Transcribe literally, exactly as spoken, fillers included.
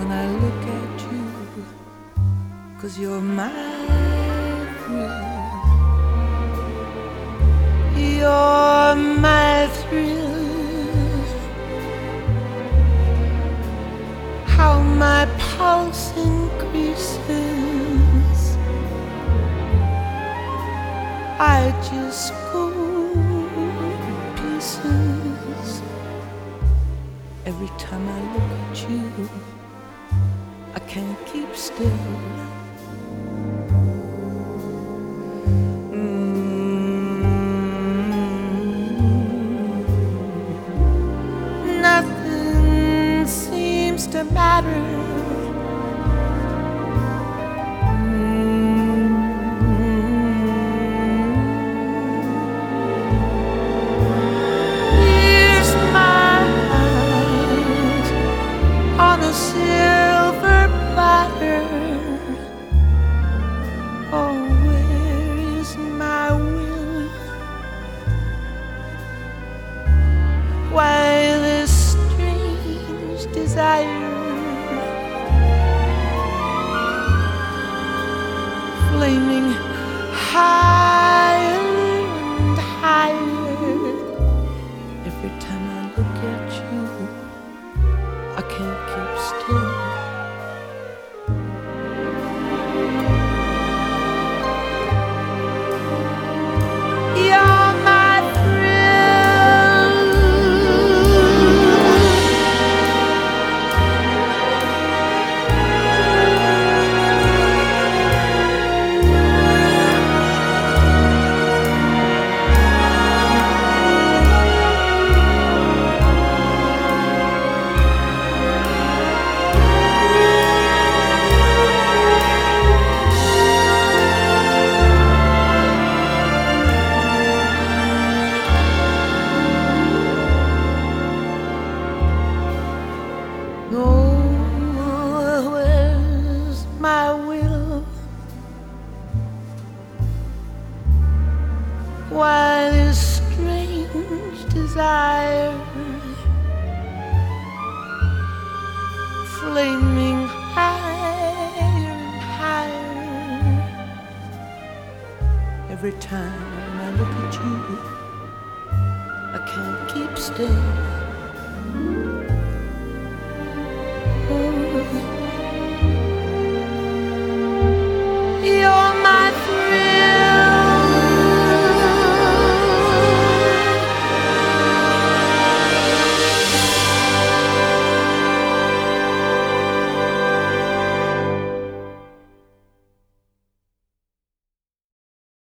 when I look at you, 'cause you're my thrill. You're my thrill. How my pulse increases, I just go to pieces every time I look at you. I can't keep still. Mm-hmm. Nothing seems to matter. On a silver platter, oh, where is my will? Why this strange desire, flaming higher and higher every time I look at you? I can't keep still. You're my thrill. Oh, where's my will? Why this strange desire, flaming higher and higher every time I look at you? I can't keep still.